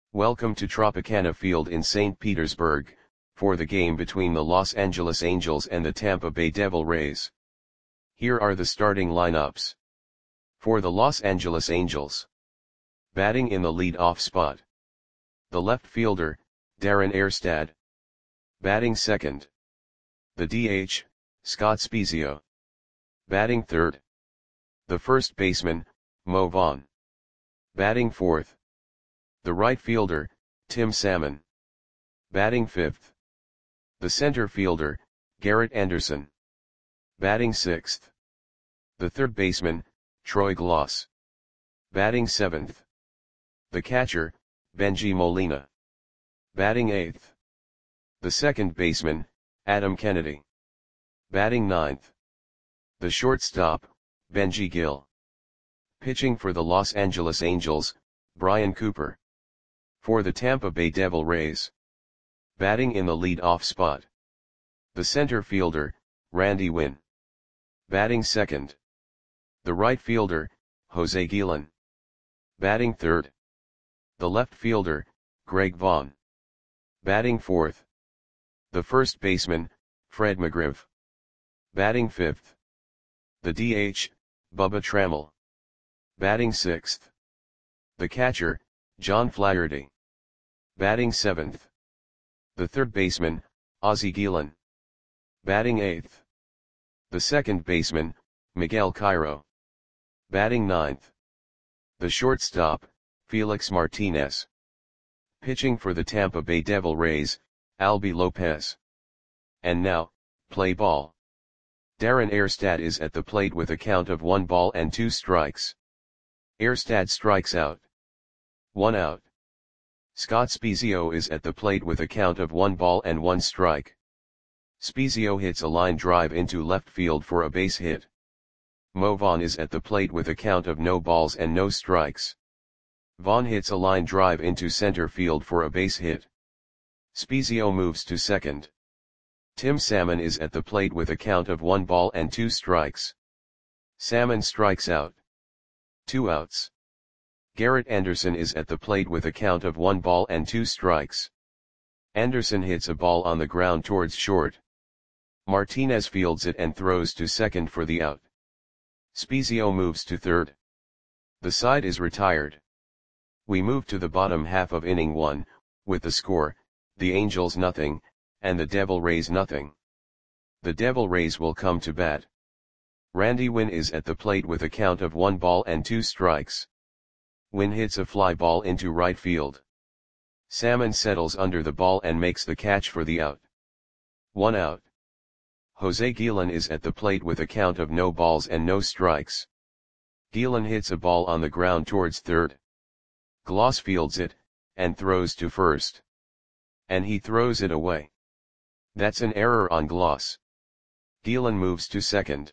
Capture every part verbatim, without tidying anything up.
Welcome to Tropicana Field in Saint Petersburg, for the game between the Los Angeles Angels and the Tampa Bay Devil Rays. Here are the starting lineups. For the Los Angeles Angels. Batting in the lead-off spot. The left fielder, Darren Erstad. Batting second. The D H, Scott Spiezio. Batting third. The first baseman, Mo Vaughn. Batting fourth. The right fielder, Tim Salmon. Batting fifth. The center fielder, Garrett Anderson. Batting sixth. The third baseman, Troy Glaus. Batting seventh. The catcher, Bengie Molina. Batting eighth. The second baseman, Adam Kennedy. Batting ninth. The shortstop, Benji Gil. Pitching for the Los Angeles Angels, Brian Cooper. For the Tampa Bay Devil Rays. Batting in the lead-off spot. The center fielder, Randy Winn. Batting second. The right fielder, Jose Guillen. Batting third. The left fielder, Greg Vaughn. Batting fourth. The first baseman, Fred McGriff. Batting fifth. The D H, Bubba Trammell. Batting sixth. The catcher, John Flaherty. Batting seventh. The third baseman, Ozzie Guillen. Batting eighth. The second baseman, Miguel Cairo. Batting ninth. The shortstop, Felix Martinez. Pitching for the Tampa Bay Devil Rays, Albie Lopez. And now, play ball. Darren Erstad is at the plate with a count of one ball and two strikes. Erstad strikes out. One out. Scott Spiezio is at the plate with a count of one ball and one strike. Spiezio hits a line drive into left field for a base hit. Mo Vaughn is at the plate with a count of no balls and no strikes. Vaughn hits a line drive into center field for a base hit. Spiezio moves to second. Tim Salmon is at the plate with a count of one ball and two strikes. Salmon strikes out. Two outs. Garrett Anderson is at the plate with a count of one ball and two strikes. Anderson hits a ball on the ground towards short. Martinez fields it and throws to second for the out. Spiezio moves to third. The side is retired. We move to the bottom half of inning one, with the score, the Angels nothing, and the Devil Rays nothing. The Devil Rays will come to bat. Randy Winn is at the plate with a count of one ball and two strikes. Winn hits a fly ball into right field. Salmon settles under the ball and makes the catch for the out. One out. Jose Guillen is at the plate with a count of no balls and no strikes. Guillen hits a ball on the ground towards third. Glaus fields it, and throws to first. And he throws it away. That's an error on Glaus. Guillen moves to second.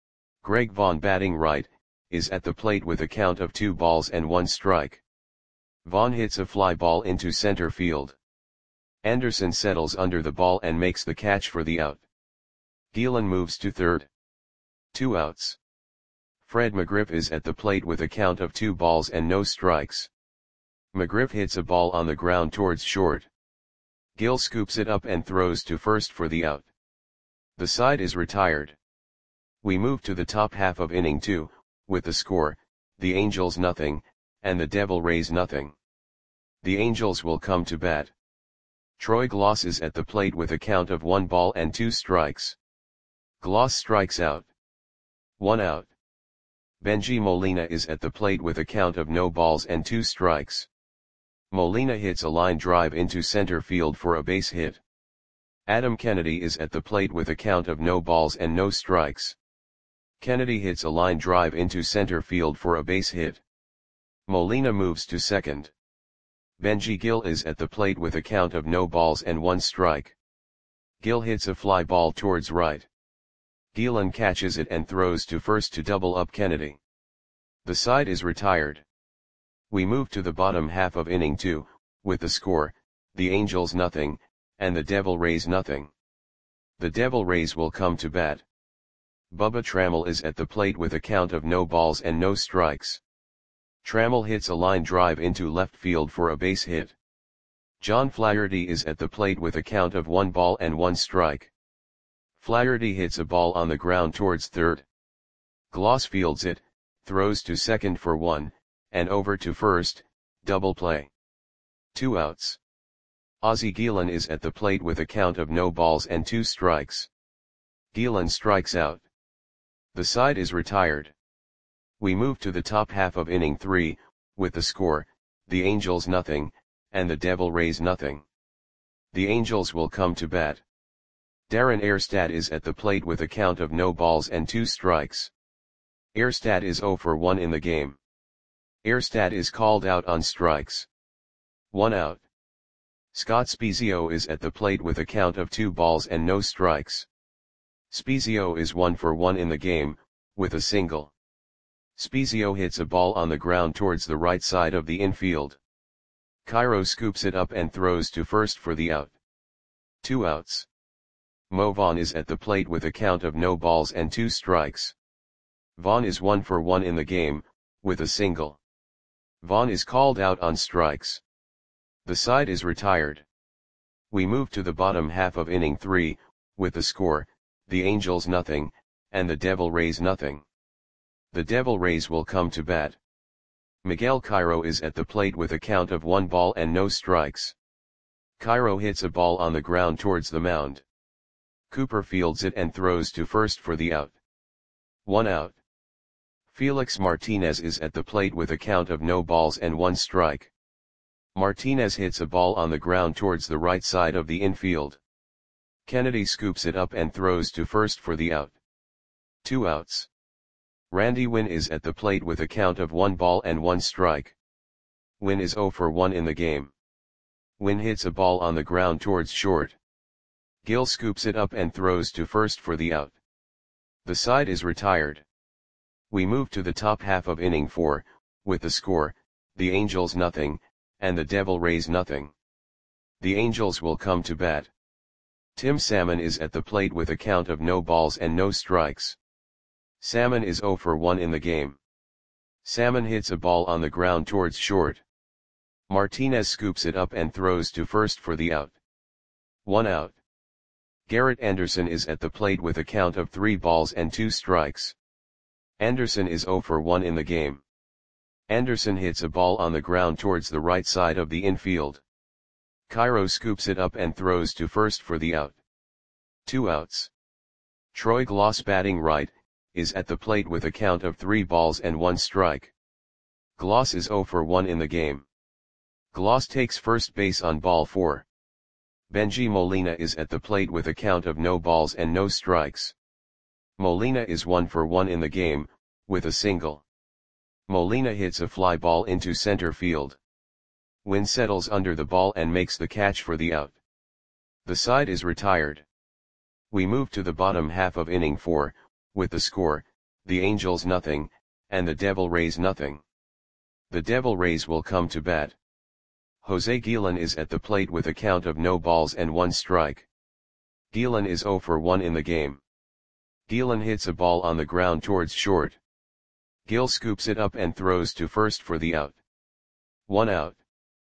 Greg Vaughn, batting right, is at the plate with a count of two balls and one strike. Vaughn hits a fly ball into center field. Anderson settles under the ball and makes the catch for the out. Guillen moves to third. Two outs. Fred McGriff is at the plate with a count of two balls and no strikes. McGriff hits a ball on the ground towards short. Gil scoops it up and throws to first for the out. The side is retired. We move to the top half of inning two, with the score, the Angels nothing, and the Devil Rays nothing. The Angels will come to bat. Troy Glaus is at the plate with a count of one ball and two strikes. Glaus strikes out. One out. Bengie Molina is at the plate with a count of no balls and two strikes. Molina hits a line drive into center field for a base hit. Adam Kennedy is at the plate with a count of no balls and no strikes. Kennedy hits a line drive into center field for a base hit. Molina moves to second. Bengie Gil is at the plate with a count of no balls and one strike. Gil hits a fly ball towards right. Guillen catches it and throws to first to double up Kennedy. The side is retired. We move to the bottom half of inning two, with the score, the Angels nothing, and the Devil Rays nothing. The Devil Rays will come to bat. Bubba Trammell is at the plate with a count of no balls and no strikes. Trammell hits a line drive into left field for a base hit. John Flaherty is at the plate with a count of one ball and one strike. Flaherty hits a ball on the ground towards third. Gloss fields it, throws to second for one, and over to first, double play. Two outs. Ozzie Guillen is at the plate with a count of no balls and two strikes. Guillen strikes out. The side is retired. We move to the top half of inning three, with the score, the Angels nothing, and the Devil Rays nothing. The Angels will come to bat. Darren Erstad is at the plate with a count of no balls and two strikes. Erstad is zero for one in the game. Erstad is called out on strikes. One out. Scott Spiezio is at the plate with a count of two balls and no strikes. Spiezio is one for one in the game, with a single. Spiezio hits a ball on the ground towards the right side of the infield. Cairo scoops it up and throws to first for the out. Two outs. Mo Vaughn is at the plate with a count of no balls and two strikes. Vaughn is one for one in the game, with a single. Vaughn is called out on strikes. The side is retired. We move to the bottom half of inning three, with the score, the Angels nothing, and the Devil Rays nothing. The Devil Rays will come to bat. Miguel Cairo is at the plate with a count of one ball and no strikes. Cairo hits a ball on the ground towards the mound. Cooper fields it and throws to first for the out. One out. Felix Martinez is at the plate with a count of no balls and one strike. Martinez hits a ball on the ground towards the right side of the infield. Kennedy scoops it up and throws to first for the out. Two outs. Randy Winn is at the plate with a count of one ball and one strike. Winn is zero for one in the game. Winn hits a ball on the ground towards short. Gill scoops it up and throws to first for the out. The side is retired. We move to the top half of inning four, with the score, the Angels nothing, and the Devil Rays nothing. The Angels will come to bat. Tim Salmon is at the plate with a count of no balls and no strikes. Salmon is zero for one in the game. Salmon hits a ball on the ground towards short. Martinez scoops it up and throws to first for the out. One out. Garrett Anderson is at the plate with a count of three balls and two strikes. Anderson is zero for one in the game. Anderson hits a ball on the ground towards the right side of the infield. Cairo scoops it up and throws to first for the out. Two outs. Troy Gloss, batting right, is at the plate with a count of three balls and one strike. Gloss is zero for one in the game. Gloss takes first base on ball four. Benji Molina is at the plate with a count of no balls and no strikes. Molina is one for one in the game, with a single. Molina hits a fly ball into center field. Winn settles under the ball and makes the catch for the out. The side is retired. We move to the bottom half of inning four, with the score, the Angels nothing, and the Devil Rays nothing. The Devil Rays will come to bat. Jose Guillen is at the plate with a count of no balls and one strike. Guillen is zero for one in the game. Guillen hits a ball on the ground towards short. Gill scoops it up and throws to first for the out. One out.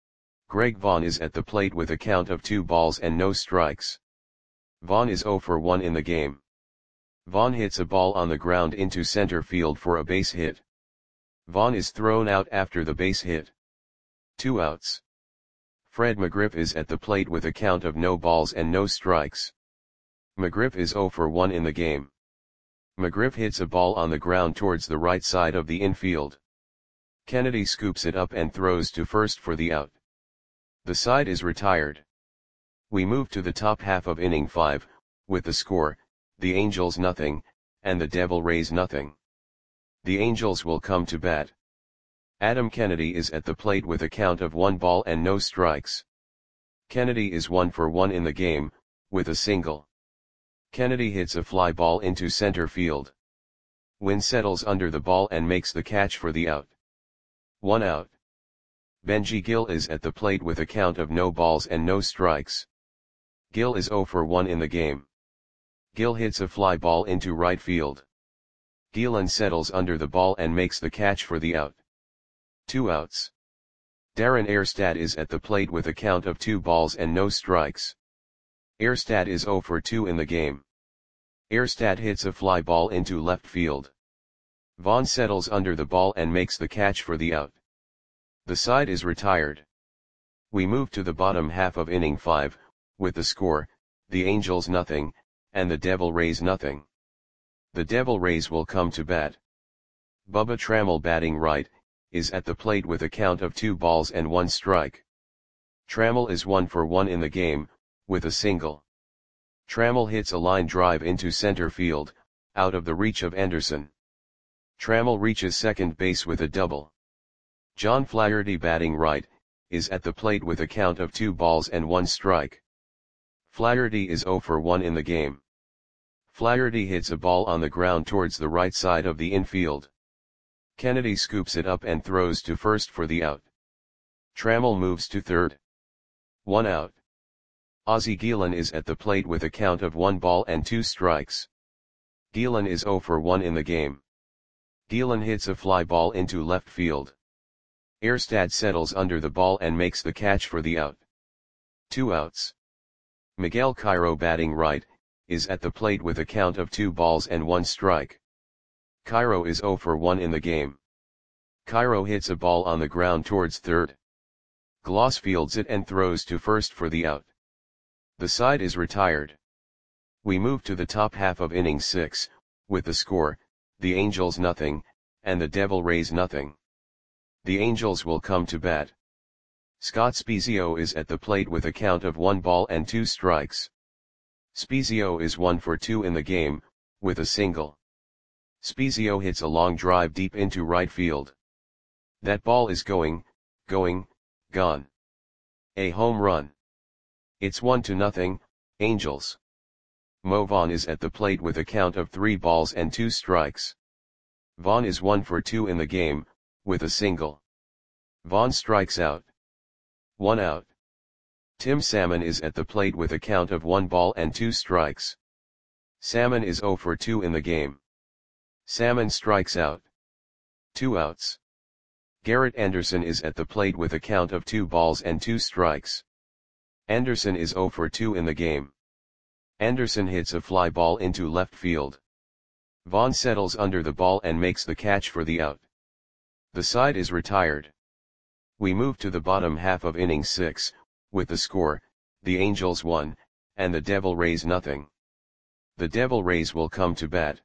Greg Vaughn is at the plate with a count of two balls and no strikes. Vaughn is zero for one in the game. Vaughn hits a ball on the ground into center field for a base hit. Vaughn is thrown out after the base hit. Two outs. Fred McGriff is at the plate with a count of no balls and no strikes. McGriff is zero for one in the game. McGriff hits a ball on the ground towards the right side of the infield. Kennedy scoops it up and throws to first for the out. The side is retired. We move to the top half of inning five, with the score, the Angels nothing, and the Devil Rays nothing. The Angels will come to bat. Adam Kennedy is at the plate with a count of one ball and no strikes. Kennedy is one for one in the game, with a single. Kennedy hits a fly ball into center field. Winn settles under the ball and makes the catch for the out. One out. Benji Gill is at the plate with a count of no balls and no strikes. Gill is zero for one in the game. Gill hits a fly ball into right field. Guillen settles under the ball and makes the catch for the out. Two outs. Darren Erstad is at the plate with a count of two balls and no strikes. Erstad is zero for two in the game. Erstad hits a fly ball into left field. Vaughn settles under the ball and makes the catch for the out. The side is retired. We move to the bottom half of inning five, with the score, the Angels nothing, and the Devil Rays nothing. The Devil Rays will come to bat. Bubba Trammell, batting right, is at the plate with a count of two balls and one strike. Trammell is one for one in the game, with a single. Trammell hits a line drive into center field, out of the reach of Anderson. Trammell reaches second base with a double. John Flaherty, batting right, is at the plate with a count of two balls and one strike. Flaherty is zero for one in the game. Flaherty hits a ball on the ground towards the right side of the infield. Kennedy scoops it up and throws to first for the out. Trammell moves to third. One out. Ozzie Guillen is at the plate with a count of one ball and two strikes. Guillen is zero for one in the game. Guillen hits a fly ball into left field. Erstad settles under the ball and makes the catch for the out. Two outs. Miguel Cairo, batting right, is at the plate with a count of two balls and one strike. Cairo is zero for one in the game. Cairo hits a ball on the ground towards third. Gloss fields it and throws to first for the out. The side is retired. We move to the top half of inning six, with the score, the Angels nothing, and the Devil Rays nothing. The Angels will come to bat. Scott Spiezio is at the plate with a count of one ball and two strikes. Spiezio is one for two in the game, with a single. Spiezio hits a long drive deep into right field. That ball is going, going, gone. A home run. It's one to nothing, Angels. Mo Vaughn is at the plate with a count of three balls and two strikes. Vaughn is one for two in the game, with a single. Vaughn strikes out. One out. Tim Salmon is at the plate with a count of one ball and two strikes. Salmon is zero for two in the game. Salmon strikes out. Two outs. Garrett Anderson is at the plate with a count of two balls and two strikes. Anderson is zero for two in the game. Anderson hits a fly ball into left field. Vaughn settles under the ball and makes the catch for the out. The side is retired. We move to the bottom half of inning six, with the score, the Angels one, and the Devil Rays nothing. The Devil Rays will come to bat.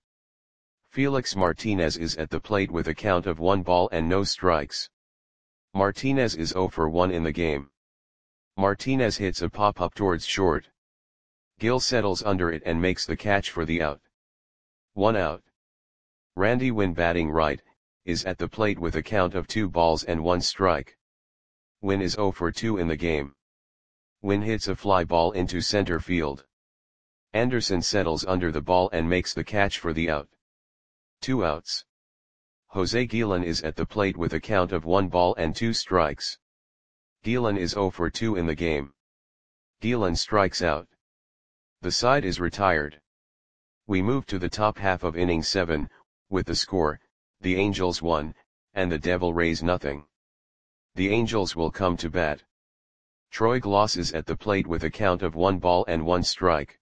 Felix Martinez is at the plate with a count of one ball and no strikes. Martinez is zero for one in the game. Martinez hits a pop-up towards short. Gill settles under it and makes the catch for the out. One out. Randy Winn, batting right, is at the plate with a count of two balls and one strike. Winn is zero for two in the game. Winn hits a fly ball into center field. Anderson settles under the ball and makes the catch for the out. Two outs. Jose Guillen is at the plate with a count of one ball and two strikes. Guillen is zero for two in the game. Guillen strikes out. The side is retired. We move to the top half of inning seven, with the score, the Angels one, and the Devil Rays nothing. The Angels will come to bat. Troy Gloss is at the plate with a count of one ball and one strike.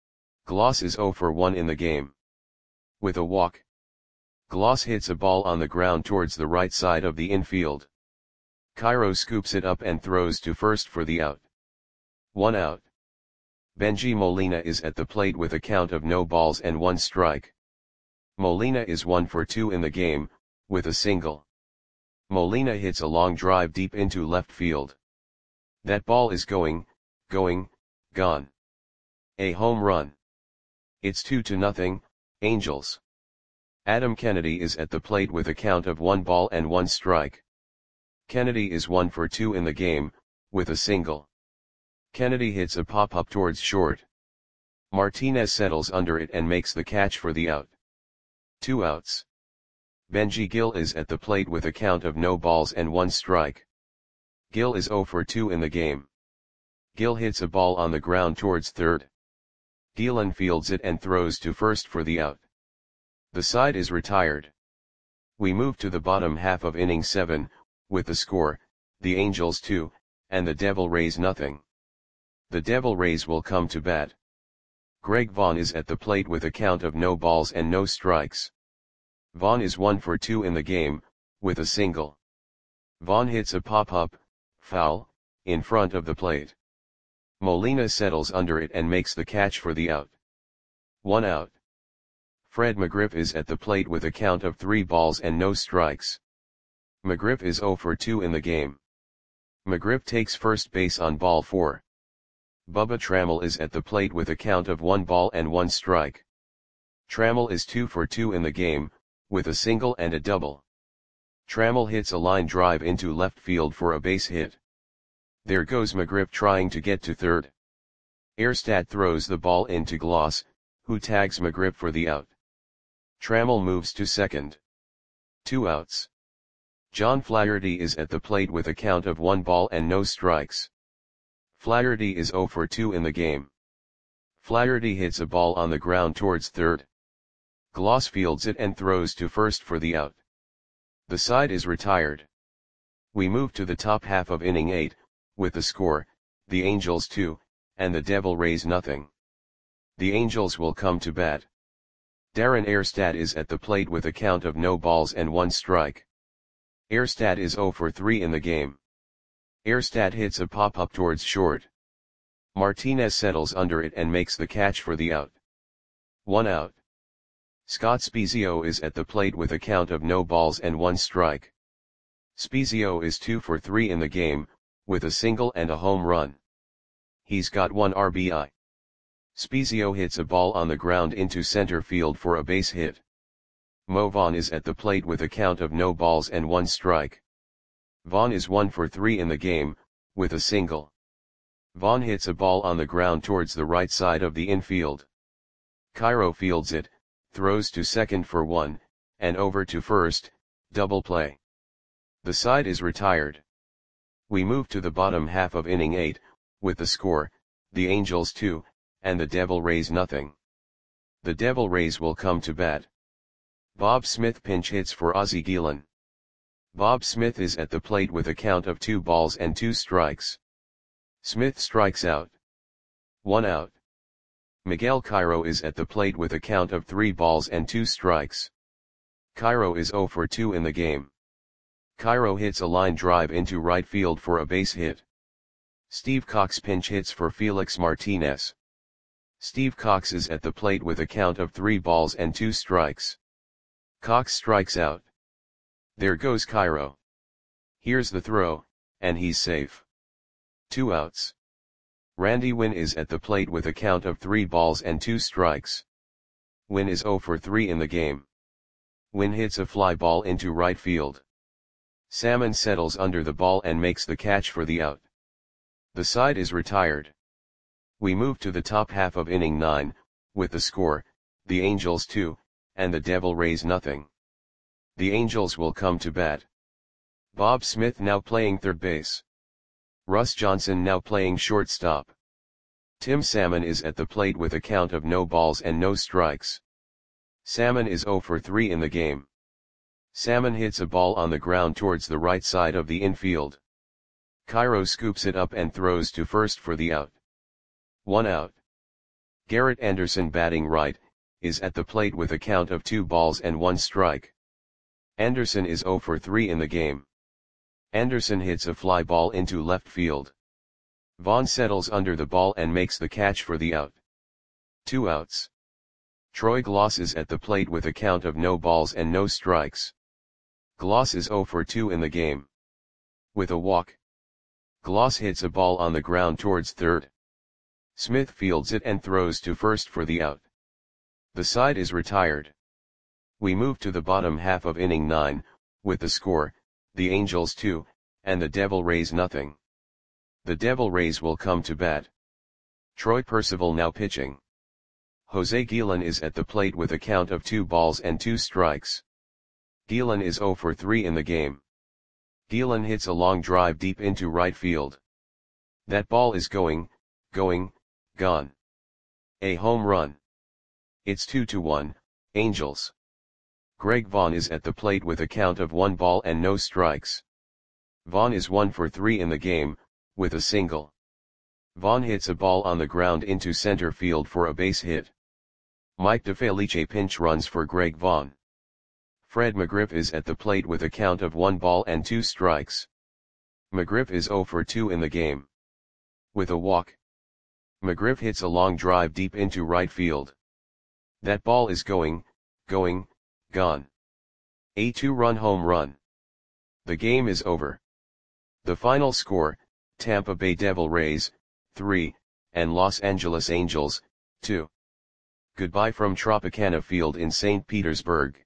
Gloss is zero for one in the game. With a walk. Gloss hits a ball on the ground towards the right side of the infield. Cairo scoops it up and throws to first for the out. One out. Benji Molina is at the plate with a count of no balls and one strike. Molina is one for two in the game, with a single. Molina hits a long drive deep into left field. That ball is going, going, gone. A home run. It's two to nothing, Angels. Adam Kennedy is at the plate with a count of one ball and one strike. Kennedy is one for two in the game, with a single. Kennedy hits a pop-up towards short. Martinez settles under it and makes the catch for the out. Two outs. Benji Gill is at the plate with a count of no balls and one strike. Gill is zero for two in the game. Gill hits a ball on the ground towards third. Guillen fields it and throws to first for the out. The side is retired. We move to the bottom half of inning seven, with the score, the Angels two, and the Devil Rays nothing. The Devil Rays will come to bat. Greg Vaughn is at the plate with a count of no balls and no strikes. Vaughn is one for two in the game, with a single. Vaughn hits a pop-up, foul, in front of the plate. Molina settles under it and makes the catch for the out. One out. Fred McGriff is at the plate with a count of three balls and no strikes. McGriff is zero for two in the game. McGriff takes first base on ball four. Bubba Trammell is at the plate with a count of one ball and one strike. Trammell is two for two in the game, with a single and a double. Trammell hits a line drive into left field for a base hit. There goes McGriff trying to get to third. Erstad throws the ball into Gloss, who tags McGriff for the out. Trammell moves to second. Two outs. John Flaherty is at the plate with a count of one ball and no strikes. Flaherty is zero for two in the game. Flaherty hits a ball on the ground towards third. Gloss fields it and throws to first for the out. The side is retired. We move to the top half of inning eight, with the score, the Angels two, and the Devil Rays nothing. The Angels will come to bat. Darren Erstad is at the plate with a count of no balls and one strike. Erstad is zero for three in the game. Erstad hits a pop-up towards short. Martinez settles under it and makes the catch for the out. One out. Scott Spiezio is at the plate with a count of no balls and one strike. Spiezio is two for three in the game, with a single and a home run. He's got one R B I. Spiezio hits a ball on the ground into center field for a base hit. Mo Vaughn is at the plate with a count of no balls and one strike. Vaughn is one for three in the game, with a single. Vaughn hits a ball on the ground towards the right side of the infield. Cairo fields it, throws to second for one, and over to first, double play. The side is retired. We move to the bottom half of inning eight, with the score, the Angels two, and the Devil Rays nothing. The Devil Rays will come to bat. Bob Smith pinch hits for Ozzie Guillen. Bob Smith is at the plate with a count of two balls and two strikes. Smith strikes out. One out. Miguel Cairo is at the plate with a count of three balls and two strikes. Cairo is zero for two in the game. Cairo hits a line drive into right field for a base hit. Steve Cox pinch hits for Felix Martinez. Steve Cox is at the plate with a count of three balls and two strikes. Cox strikes out. There goes Cairo. Here's the throw, and he's safe. Two outs. Randy Winn is at the plate with a count of three balls and two strikes. Winn is zero for three in the game. Winn hits a fly ball into right field. Salmon settles under the ball and makes the catch for the out. The side is retired. We move to the top half of inning nine, with the score, the Angels two, and the Devil Rays nothing. The Angels will come to bat. Bob Smith now playing third base. Russ Johnson now playing shortstop. Tim Salmon is at the plate with a count of no balls and no strikes. Salmon is zero for three in the game. Salmon hits a ball on the ground towards the right side of the infield. Cairo scoops it up and throws to first for the out. One out. Garrett Anderson batting right, is at the plate with a count of two balls and one strike. Anderson is zero for three in the game. Anderson hits a fly ball into left field. Vaughn settles under the ball and makes the catch for the out. Two outs. Troy Gloss is at the plate with a count of no balls and no strikes. Gloss is zero for two in the game. With a walk. Gloss hits a ball on the ground towards third. Smith fields it and throws to first for the out. The side is retired. We move to the bottom half of inning nine, with the score, the Angels two, and the Devil Rays nothing. The Devil Rays will come to bat. Troy Percival now pitching. Jose Guillen is at the plate with a count of two balls and two strikes. Guillen is zero for three in the game. Guillen hits a long drive deep into right field. That ball is going, going, gone. A home run. It's two to one, Angels. Greg Vaughn is at the plate with a count of one ball and no strikes. Vaughn is one for three in the game, with a single. Vaughn hits a ball on the ground into center field for a base hit. Mike DeFelice pinch runs for Greg Vaughn. Fred McGriff is at the plate with a count of one ball and two strikes. McGriff is zero for two in the game. With a walk. McGriff hits a long drive deep into right field. That ball is going, going, gone. A two-run home run. The game is over. The final score, Tampa Bay Devil Rays, three, and Los Angeles Angels, two. Goodbye from Tropicana Field in Saint Petersburg.